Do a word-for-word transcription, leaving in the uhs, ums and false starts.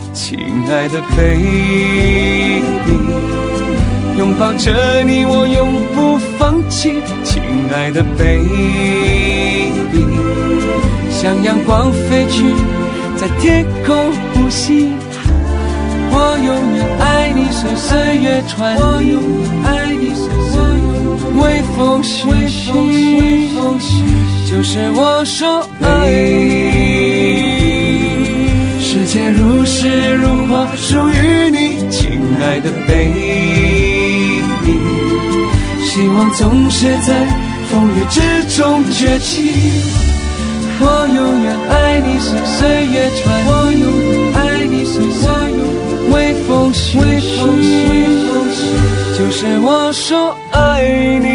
亲爱的 baby， 拥抱着你我永不放弃，亲爱的 baby， 向阳光飞去，在天空呼吸，我永远爱你，随岁月传递，我永远爱你，随岁月微风徐徐，就是我说爱你。世界如诗如画，属于你，亲爱的 baby， 希望总是在风雨之中崛起，我永远爱你，随岁月传递，我永远爱你，随岁月微风徐徐，就是我说爱你。